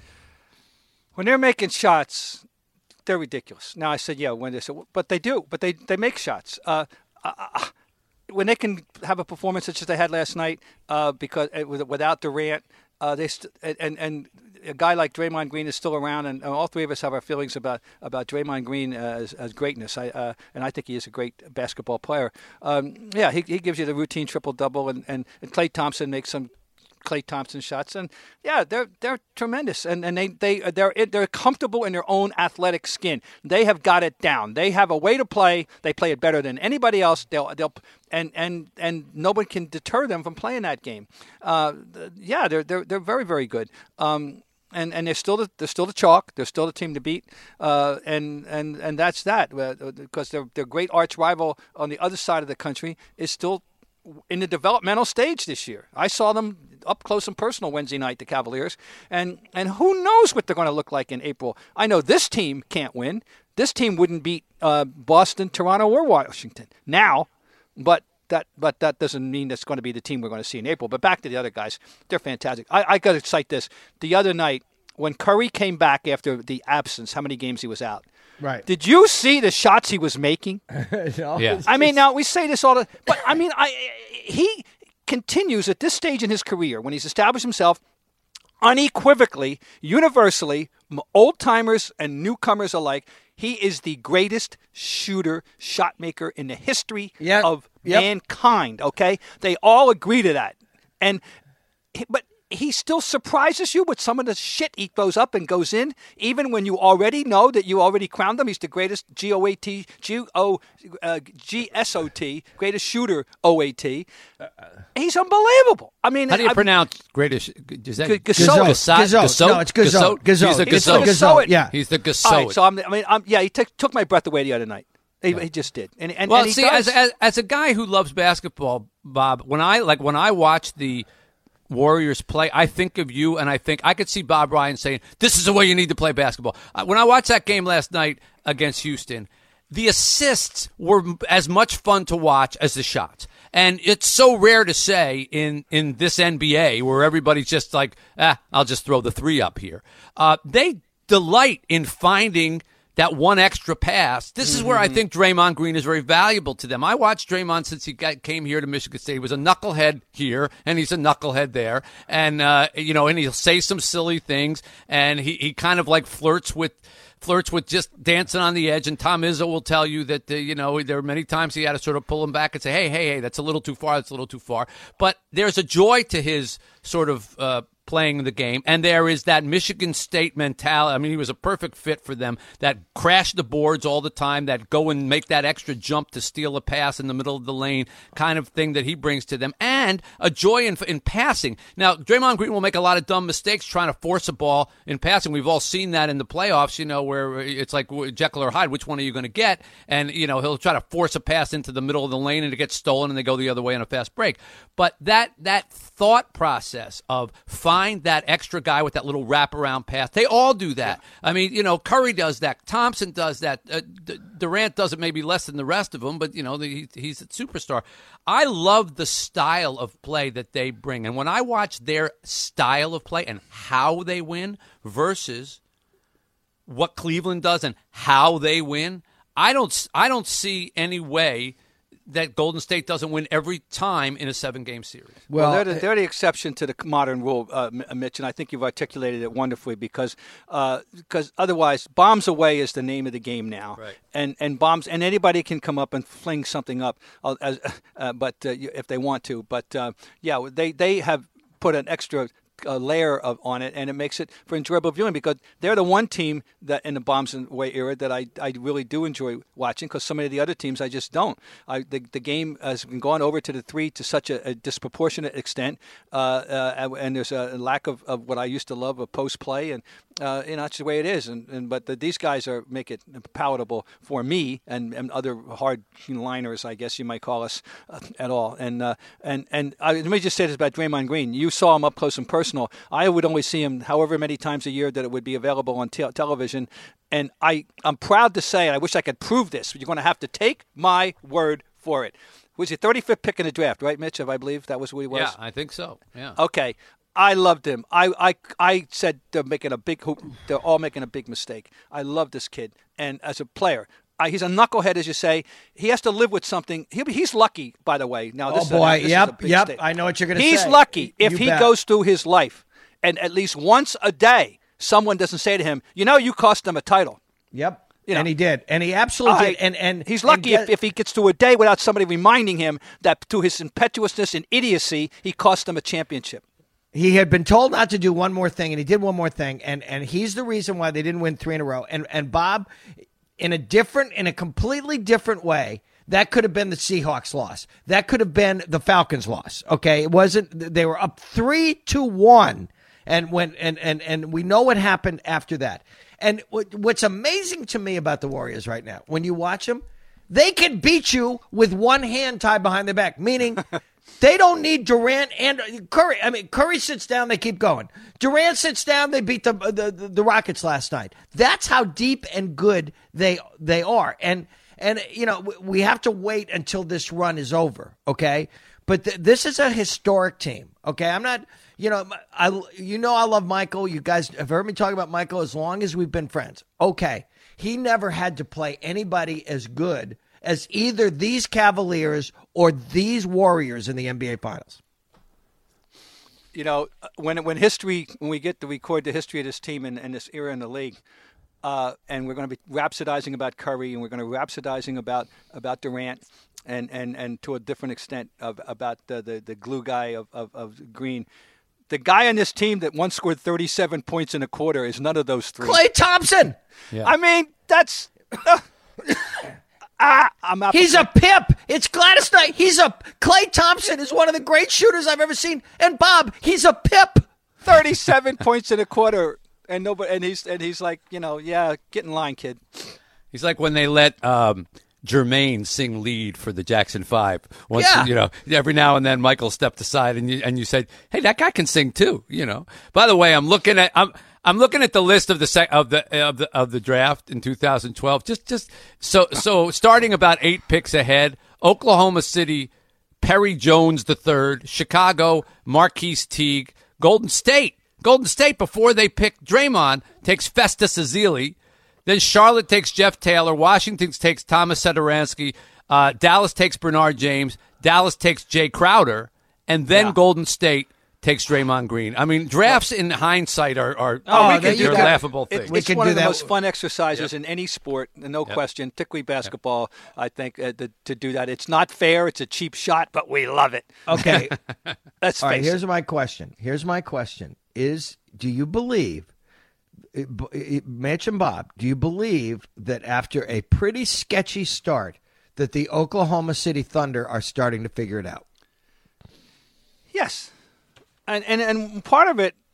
When they're making shots, they're ridiculous. Now I said, yeah, when they said, but they do, but they, they make shots. Uh, uh, when they can have a performance such as they had last night, uh, because it was without Durant, uh, they st- and and a guy like Draymond Green is still around, and, and all three of us have our feelings about about Draymond Green as, as greatness. I uh, and I think he is a great basketball player. Um, yeah, he he gives you the routine triple double, and and, and Klay Thompson makes some Klay Thompson shots, and yeah, they're they're tremendous, and and they they they're they're comfortable in their own athletic skin. They have got it down. They have a way to play. They play it better than anybody else. They'll they'll and and and nobody can deter them from playing that game. Uh, yeah, they're they're they're very very good. Um, And and they're still the, they're still the chalk. They're still the team to beat. Uh, and and and that's that, because their their great arch rival on the other side of the country is still in the developmental stage this year. I saw them up close and personal Wednesday night, the Cavaliers, and and who knows what they're going to look like in April. I know this team can't win. This team wouldn't beat uh, Boston, Toronto, or Washington now, but that but that doesn't mean that's going to be the team we're going to see in April. But back to the other guys, they're fantastic. I, I got to cite this. The other night, when Curry came back after the absence, how many games he was out? Right. Did you see the shots he was making? No, Yeah. it's I mean, just- now we say this all the, but I mean, I he continues at this stage in his career when he's established himself unequivocally, universally, old timers and newcomers alike. He is the greatest shooter, shot maker in the history Yep. of Yep. mankind. Okay, they all agree to that, and but. He still surprises you with some of the shit he throws up and goes in, even when you already know that you already crowned him. He's the greatest G O A T, G O, uh, G S O T, greatest shooter O A T. He's unbelievable. I mean, How do you I, pronounce greatest? Is that G- Gasol. Gasol? Gasol. No, it's Gasol. Gasol. He's the It's the Gasol. Gasol. Yeah. He's the All Gasol. right, so I'm, I mean, I'm, yeah, he t- took my breath away the other night. He, he just did. And, and, Well, and he see, does. as, as as a guy who loves basketball, Bob, when I like when I watch the Warriors play, I think of you, and I think I could see Bob Ryan saying, "This is the way you need to play basketball." Uh, when I watched that game last night against Houston, the assists were as much fun to watch as the shots. And it's so rare to say in, in this N B A where everybody's just like, ah, I'll just throw the three up here. Uh, they delight in finding that one extra pass. This is where I think Draymond Green is very valuable to them. I watched Draymond since he got, came here to Michigan State. He was a knucklehead here, and he's a knucklehead there. And, uh, you know, and he'll say some silly things, and he, he kind of like flirts with flirts with just dancing on the edge, and Tom Izzo will tell you that, uh, you know, there are many times he had to sort of pull him back and say, hey, hey, hey, that's a little too far, that's a little too far. But there's a joy to his sort of uh, playing the game, and there is that Michigan State mentality. I mean, he was a perfect fit for them, that crash the boards all the time, that go and make that extra jump to steal a pass in the middle of the lane kind of thing that he brings to them, and a joy in, in passing. Now, Draymond Green will make a lot of dumb mistakes trying to force a ball in passing. We've all seen that in the playoffs, you know, where it's like Jekyll or Hyde, which one are you going to get? And, you know, he'll try to force a pass into the middle of the lane and it gets stolen and they go the other way on a fast break. But that that thought process of find that extra guy with that little wraparound pass, they all do that. Yeah. I mean, you know, Curry does that. Thompson does that. Uh, D- Durant does it maybe less than the rest of them, but, you know, the, he's a superstar. I love the style of play that they bring. And when I watch their style of play and how they win versus what Cleveland does and how they win, I don't I don't see any way that Golden State doesn't win every time in a seven-game series. Well, well they're, the, they're the exception to the modern rule, uh, Mitch, and I think you've articulated it wonderfully because uh, because otherwise, bombs away is the name of the game now, right. and and bombs and anybody can come up and fling something up, uh, as, uh, but uh, if they want to, but uh, yeah, they they have put an extra a layer of on it, and it makes it for enjoyable viewing because they're the one team that in the bombs away era that I, I really do enjoy watching because so many of the other teams I just don't. I, the, the game has been gone over to the three to such a, a disproportionate extent, uh, uh, and there's a lack of, of what I used to love of post play, and uh, you know that's the way it is. And, and but the, these guys are make it palatable for me and, and other hard liners, I guess you might call us, uh, at all. And uh, and and I, let me just say this about Draymond Green. You saw him up close and personal. I would only see him however many times a year that it would be available on te- television. And I, I'm proud to say, and I wish I could prove this, but you're going to have to take my word for it. Was he thirty-fifth pick in the draft, right, Mitch, if I believe that was who he was? Yeah, I think so. Yeah. Okay. I loved him. I, I, I said they're making a big they're all making a big mistake. I love this kid. And as a player, Uh, he's a knucklehead, as you say. He has to live with something. He, he's lucky, by the way. Now, this, oh, boy. uh, this yep, is a big yep. state. I know what you're going to say. He's lucky if you he bet. goes through his life and at least once a day, someone doesn't say to him, you know, you cost them a title. Yep. You know, and he did. And he absolutely uh, did. And, and he's lucky and if, if he gets to a day without somebody reminding him that to his impetuousness and idiocy, he cost them a championship. He had been told not to do one more thing, and he did one more thing. And, and he's the reason why they didn't win three in a row. And, and Bob, in a different, in a completely different way, that could have been the Seahawks loss. That could have been the Falcons loss. Okay. It wasn't, they were up three to one. And when, and, and, and we know what happened after that. And what, what's amazing to me about the Warriors right now, when you watch them, they can beat you with one hand tied behind their back, meaning they don't need Durant and Curry. I mean, Curry sits down, they keep going. Durant sits down, they beat the the, the Rockets last night. That's how deep and good they they are. And and you know, we have to wait until this run is over, okay? But th- this is a historic team, okay? I'm not, you know, I you know I love Michael. You guys have heard me talk about Michael as long as we've been friends. Okay. He never had to play anybody as good as either these Cavaliers or these Warriors in the N B A Finals. You know, when when history, when we get to record the history of this team and, and this era in the league, uh, and we're going to be rhapsodizing about Curry, and we're going to be rhapsodizing about about Durant, and, and, and to a different extent of about the, the, the glue guy of, of, of Green. The guy on this team that once scored thirty-seven points in a quarter is none of those three. Klay Thompson. Yeah. I mean, that's. Uh, ah, I'm out. He's a pip. It's Gladys Knight. He's a Klay Thompson is one of the great shooters I've ever seen. And Bob, he's a pip. thirty-seven points in a quarter, and nobody, and he's and he's like, you know, yeah, get in line, kid. He's like when they let um, Jermaine sing lead for the Jackson Five. Once, yeah. you know, every now and then Michael stepped aside and you and you said, "Hey, that guy can sing too." You know. By the way, I'm looking at I'm I'm looking at the list of the sec, of the of the of the draft in two thousand twelve. Just just so so starting about eight picks ahead. Oklahoma City, Perry Jones the third. Chicago, Marquise Teague. Golden State, Golden State before they pick Draymond takes Festus Ezeli. Then Charlotte takes Jeff Taylor. Washington takes Thomas Satoransky. Uh, Dallas takes Bernard James. Dallas takes Jay Crowder. And then yeah. Golden State takes Draymond Green. I mean, drafts in hindsight are, are oh, we can they're do a that. laughable It, thing. We it's can one do of the that. most fun exercises Yep. in any sport, no Yep. question, particularly basketball. I think uh, the, to do that, it's not fair. It's a cheap shot, but we love it. Okay. Let's All right, face here's it. my question. Here's my question. Is do you believe, it- it- Mitch and Bob, do you believe that after a pretty sketchy start that the Oklahoma City Thunder are starting to figure it out? Yes, and and and part of it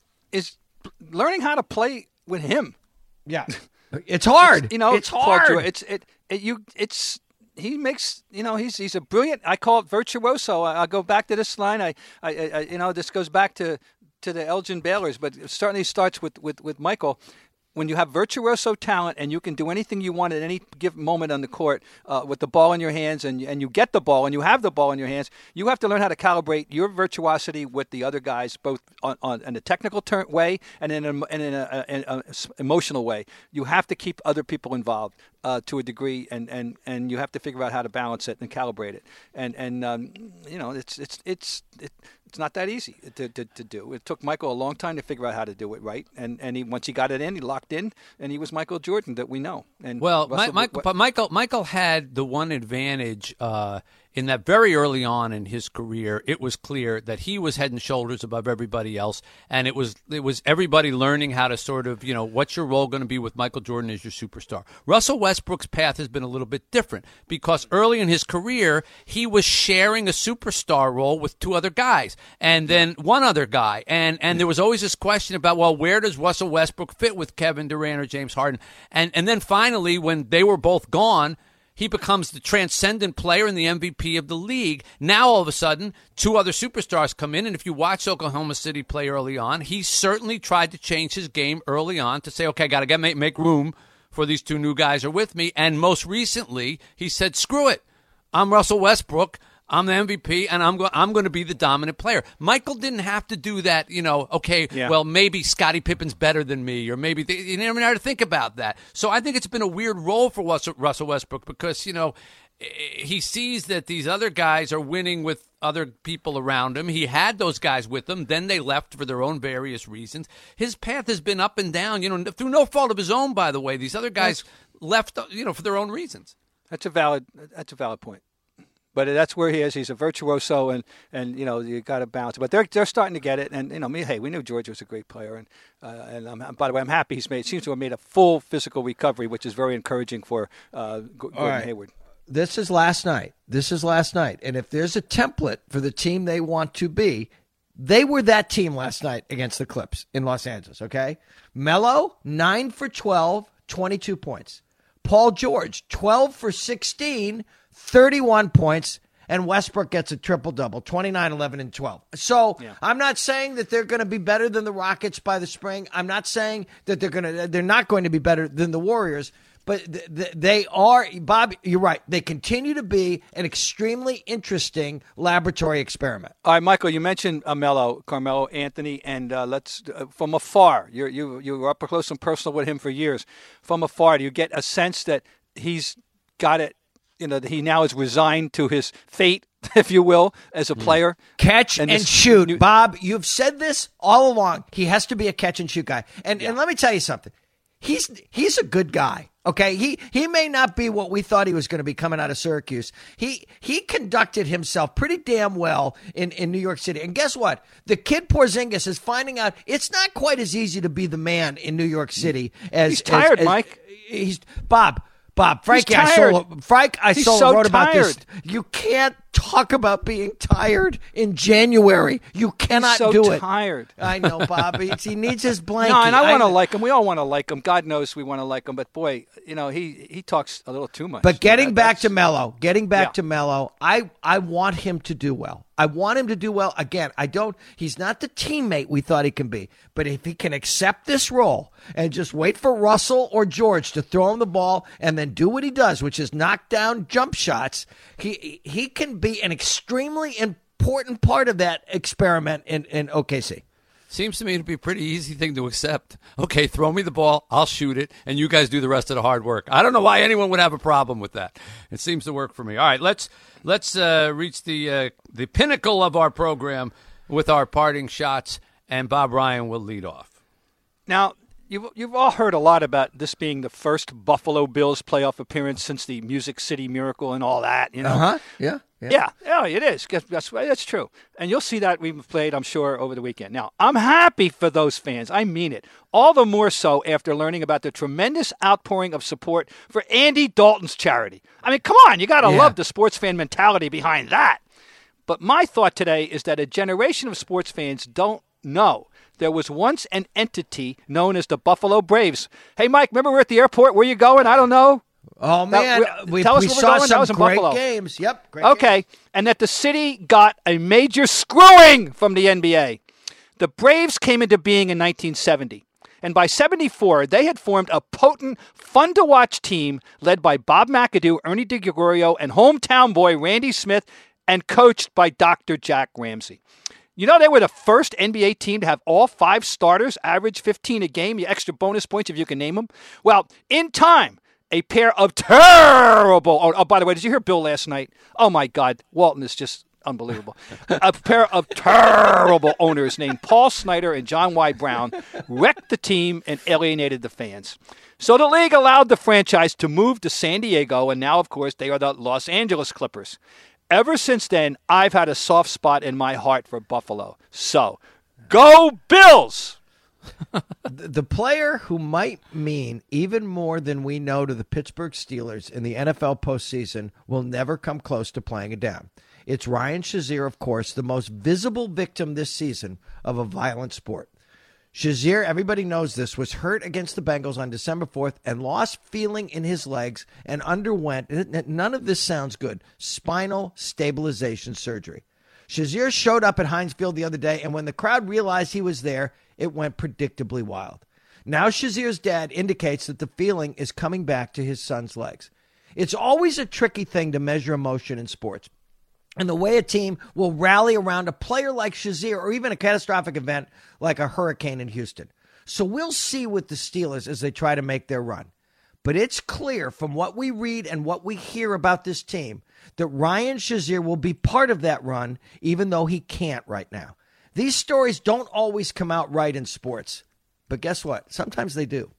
is learning how to play with him. Yeah. It's hard. It's, you know, it's Paul hard. George, It's it, it you it's he makes you know he's he's a brilliant. I call it virtuoso. I, I go back to this line. I, I, I you know this goes back to to the Elgin Baylors, but it certainly starts with with with Michael. When you have virtuoso talent and you can do anything you want at any given moment on the court uh, with the ball in your hands and, and you get the ball and you have the ball in your hands, you have to learn how to calibrate your virtuosity with the other guys, both on, on in a technical turn way and in, a, and in a, in a emotional way. You have to keep other people involved uh, to a degree, and, and, and you have to figure out how to balance it and calibrate it. And and um, you know it's it's it's it, it's not that easy to, to, to do. It took Michael a long time to figure out how to do it right, and and he, once he got it in, he locked in, and he was Michael Jordan that we know. And Well, Russell, Mi- Michael, what, but Michael, Michael had the one advantage uh, in that very early on in his career. It was clear that he was head and shoulders above everybody else, and it was it was everybody learning how to sort of you know what's your role going to be with Michael Jordan as your superstar. Russell Westbrook's path has been a little bit different because early in his career he was sharing a superstar role with two other guys, and then one other guy, and and there was always this question about well, where does Russell Westbrook fit with Kevin Durant or James Harden, and and then finally when they were both gone, he becomes the transcendent player and the M V P of the league. Now, all of a sudden, two other superstars come in, and if you watch Oklahoma City play early on, he certainly tried to change his game early on to say, okay, got to get make, make room for these two new guys are with me. And most recently, he said, screw it. I'm Russell Westbrook. I'm the M V P, and I'm going. I'm going to be the dominant player. Michael didn't have to do that. You know, okay, Yeah. well, maybe Scottie Pippen's better than me, or maybe they, you never know to think about that. So I think it's been a weird role for Russell, Russell Westbrook because you know he sees that these other guys are winning with other people around him. He had those guys with him. Then they left for their own various reasons. His path has been up and down. You know, through no fault of his own, by the way. These other guys left, you know, for their own reasons. that's a valid that's a valid point. But that's where he is. He's a virtuoso, and, and you know you got to balance it. But they're they're starting to get it. And you know, me, hey, we knew George was a great player, and uh, and I'm, by the way, I'm happy he's made seems to have made a full physical recovery, which is very encouraging for uh, Gordon right. Hayward. This is last night. This is last night. And if there's a template for the team they want to be, they were that team last night against the Clips in Los Angeles, okay? Melo, nine for twelve, twenty-two points. Paul George, twelve for sixteen, thirty-one points. And Westbrook gets a triple-double, twenty-nine, eleven, and twelve. So Yeah. I'm not saying that they're going to be better than the Rockets by the spring. I'm not saying that they're going to. They're not going to be better than the Warriors. But th- th- they are, Bob, you're right. They continue to be an extremely interesting laboratory experiment. All right, Michael, you mentioned uh, Melo, Carmelo Anthony, and uh, let's uh, from afar. You're, you you were up close and personal with him for years. From afar, do you get a sense that he's got it? You know, that he now is resigned to his fate, if you will, as a player. Catch and, this shoot. new- Bob, you've said this all along. He has to be a catch and shoot guy. And and let me tell you something. He's he's a good guy. Okay, he he may not be what we thought he was going to be coming out of Syracuse. He he conducted himself pretty damn well in, in New York City. And guess what? The kid Porzingis is finding out it's not quite as easy to be the man in New York City as He's tired, as- as- Mike. He's Bob. Bob, Frankie He's tired. Isola, Frank He's Isola so wrote about this. tired. You can't talk about being tired in January. You cannot so do it. tired. I know, Bob. He, he needs his blanket. No, and I want to like him. We all want to like him. God knows we want to like him. But boy, you know, he, he talks a little too much. But getting That- back that's- to Melo, getting back Yeah. to Melo, I, I want him to do well. I want him to do well. Again, I don't. He's not the teammate we thought he can be. But if he can accept this role and just wait for Russell or George to throw him the ball and then do what he does, which is knock down jump shots, he he can be an extremely important part of that experiment in, in O K C. Seems to me to be a pretty easy thing to accept. Okay, throw me the ball, I'll shoot it, and you guys do the rest of the hard work. I don't know why anyone would have a problem with that. It seems to work for me. All right, let's let's uh, reach the uh, the pinnacle of our program. with our parting shots, and Bob Ryan will lead off. Now, you've, you've all heard a lot about this being the first Buffalo Bills playoff appearance since the Music City Miracle and all that, you know? Uh-huh, yeah. Yeah, yeah, yeah, it is. That's, that's true. And you'll see that we've played, I'm sure, over the weekend. Now, I'm happy for those fans. I mean it. All the more so after learning about the tremendous outpouring of support for Andy Dalton's charity. I mean, come on, you got to yeah. love the sports fan mentality behind that. But my thought today is that a generation of sports fans don't know there was once an entity known as the Buffalo Braves. Hey, Mike, remember we're at the airport? Where you going? I don't know. Oh, man. That, we tell us we where saw we're going. That was some in great Buffalo. games. Yep. Great okay. Games. And that the city got a major screwing from the N B A. The Braves came into being in nineteen seventy. And by seventy-four, they had formed a potent, fun-to-watch team led by Bob McAdoo, Ernie DiGregorio, and hometown boy Randy Smith, and coached by Doctor Jack Ramsey. You know, they were the first N B A team to have all five starters average fifteen a game, the extra bonus points if you can name them. Well, in time, a pair of terrible... Oh, oh, by the way, did you hear Bill last night? Oh, my God. Walton is just unbelievable. A pair of terrible owners named Paul Snyder and John Y. Brown wrecked the team and alienated the fans. So the league allowed the franchise to move to San Diego, and now, of course, they are the Los Angeles Clippers. Ever since then, I've had a soft spot in my heart for Buffalo. So, go Bills! The player who might mean even more than we know to the Pittsburgh Steelers in the N F L postseason will never come close to playing it down. It's Ryan Shazier, of course, the most visible victim this season of a violent sport. Shazier, everybody knows this, was hurt against the Bengals on December fourth and lost feeling in his legs and underwent, none of this sounds good, spinal stabilization surgery. Shazier showed up at Heinz Field the other day, and when the crowd realized he was there, it went predictably wild. Now Shazier's dad indicates that the feeling is coming back to his son's legs. It's always a tricky thing to measure emotion in sports. And the way a team will rally around a player like Shazier or even a catastrophic event like a hurricane in Houston. So we'll see with the Steelers as they try to make their run. But it's clear from what we read and what we hear about this team that Ryan Shazier will be part of that run, even though he can't right now. These stories don't always come out right in sports. But guess what? Sometimes they do.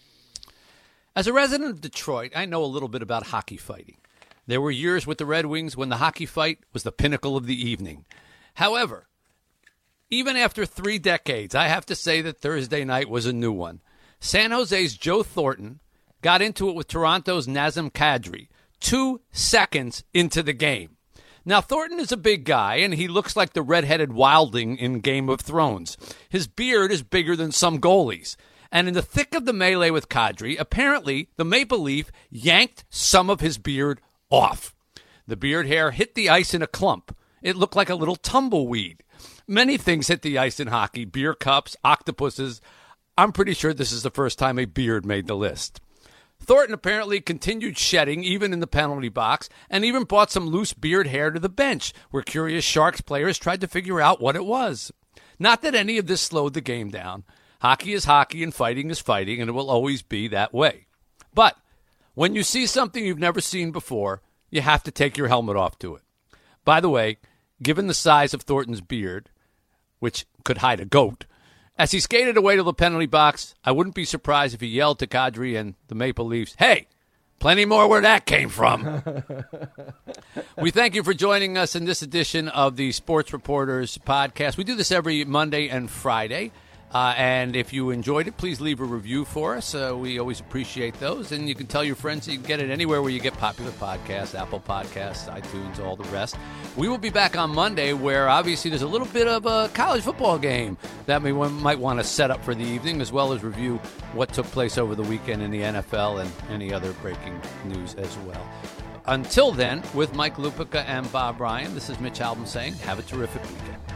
As a resident of Detroit, I know a little bit about hockey fighting. There were years with the Red Wings when the hockey fight was the pinnacle of the evening. However, even after three decades, I have to say that Thursday night was a new one. San Jose's Joe Thornton got into it with Toronto's Nazem Kadri two seconds into the game. Now, Thornton is a big guy, and he looks like the red-headed wildling in Game of Thrones. His beard is bigger than some goalies. And in the thick of the melee with Kadri, apparently the Maple Leaf yanked some of his beard off. The beard hair hit the ice in a clump. It looked like a little tumbleweed. Many things hit the ice in hockey, beer cups, octopuses. I'm pretty sure this is the first time a beard made the list. Thornton apparently continued shedding even in the penalty box and even brought some loose beard hair to the bench where curious Sharks players tried to figure out what it was. Not that any of this slowed the game down. Hockey is hockey and fighting is fighting, and it will always be that way. But when you see something you've never seen before, you have to take your helmet off to it. By the way, given the size of Thornton's beard, which could hide a goat, as he skated away to the penalty box, I wouldn't be surprised if he yelled to Kadri and the Maple Leafs, "Hey, plenty more where that came from." We thank you for joining us in this edition of the Sports Reporters podcast. We do this every Monday and Friday. Uh, and if you enjoyed it, please leave a review for us. Uh, we always appreciate those. And you can tell your friends you can get it anywhere where you get popular podcasts, Apple Podcasts, iTunes, all the rest. We will be back on Monday where obviously there's a little bit of a college football game that we might want to set up for the evening, as well as review what took place over the weekend in the N F L and any other breaking news as well. Until then, with Mike Lupica and Bob Ryan, this is Mitch Albom saying have a terrific weekend.